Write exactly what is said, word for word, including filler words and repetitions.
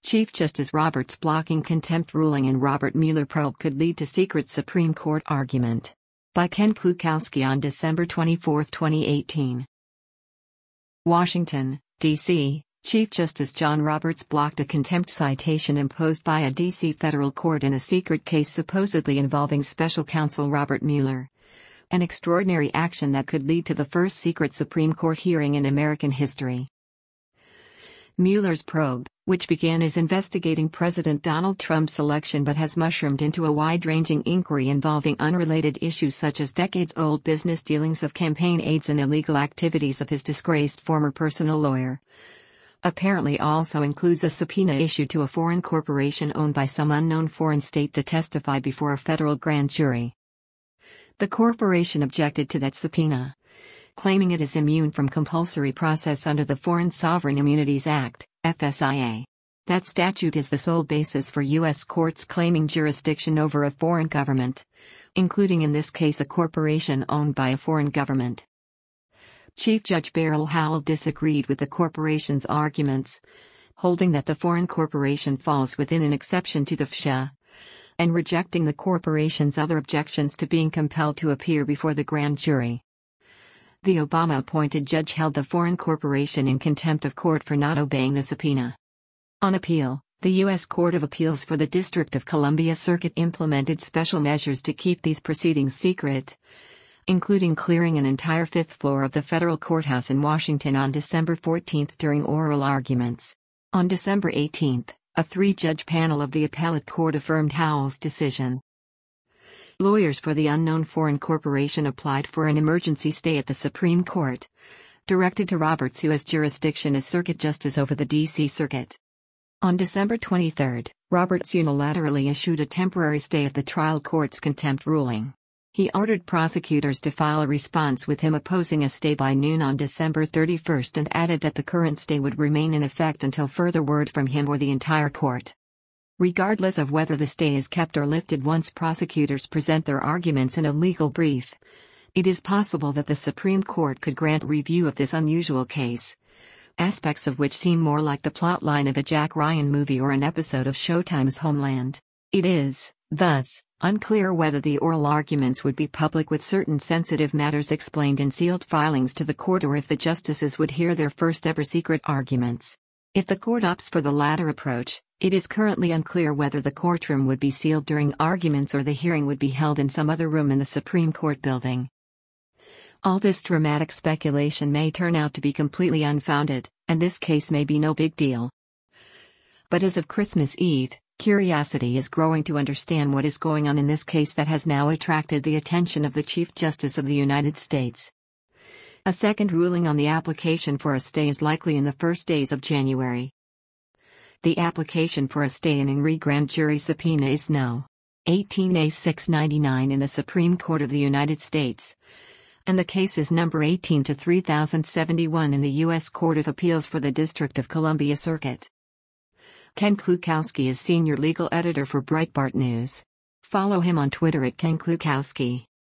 Chief Justice Roberts blocking contempt ruling in Robert Mueller probe could lead to secret Supreme Court argument. By Ken Klukowski on December twenty-fourth, twenty eighteen. Washington, D C Chief Justice John Roberts blocked a contempt citation imposed by a D C federal court in a secret case supposedly involving special counsel Robert Mueller. An extraordinary action that could lead to the first secret Supreme Court hearing in American history. Mueller's probe, which began as investigating President Donald Trump's election but has mushroomed into a wide-ranging inquiry involving unrelated issues such as decades-old business dealings of campaign aides and illegal activities of his disgraced former personal lawyer, apparently also includes a subpoena issued to a foreign corporation owned by some unknown foreign state to testify before a federal grand jury. The corporation objected to that subpoena, claiming it is immune from compulsory process under the Foreign Sovereign Immunities Act, F S I A. That statute is the sole basis for U S courts claiming jurisdiction over a foreign government, including in this case a corporation owned by a foreign government. Chief Judge Beryl Howell disagreed with the corporation's arguments, holding that the foreign corporation falls within an exception to the F S I A, and rejecting the corporation's other objections to being compelled to appear before the grand jury. The Obama-appointed judge held the foreign corporation in contempt of court for not obeying the subpoena. On appeal, the U S Court of Appeals for the District of Columbia Circuit implemented special measures to keep these proceedings secret, including clearing an entire fifth floor of the federal courthouse in Washington on December fourteenth during oral arguments. On December eighteenth, a three-judge panel of the appellate court affirmed Howell's decision. Lawyers for the unknown foreign corporation applied for an emergency stay at the Supreme Court, directed to Roberts, who has jurisdiction as Circuit Justice over the D C Circuit. On December twenty-third, Roberts unilaterally issued a temporary stay of the trial court's contempt ruling. He ordered prosecutors to file a response with him opposing a stay by noon on December thirty-first and added that the current stay would remain in effect until further word from him or the entire court. Regardless of whether the stay is kept or lifted once prosecutors present their arguments in a legal brief, it is possible that the Supreme Court could grant review of this unusual case, aspects of which seem more like the plotline of a Jack Ryan movie or an episode of Showtime's Homeland. It is, thus, unclear whether the oral arguments would be public with certain sensitive matters explained in sealed filings to the court or if the justices would hear their first ever secret arguments. If the court opts for the latter approach, it is currently unclear whether the courtroom would be sealed during arguments or the hearing would be held in some other room in the Supreme Court building. All this dramatic speculation may turn out to be completely unfounded, and this case may be no big deal. But as of Christmas Eve, curiosity is growing to understand what is going on in this case that has now attracted the attention of the Chief Justice of the United States. A second ruling on the application for a stay is likely in the first days of January. The application for a stay in re grand jury subpoena is No. eighteen A six ninety-nine in the Supreme Court of the United States, and the case is number eighteen to three thousand seventy-one in the U S Court of Appeals for the District of Columbia Circuit. Ken Klukowski is senior legal editor for Breitbart News. Follow him on Twitter at Ken Klukowski.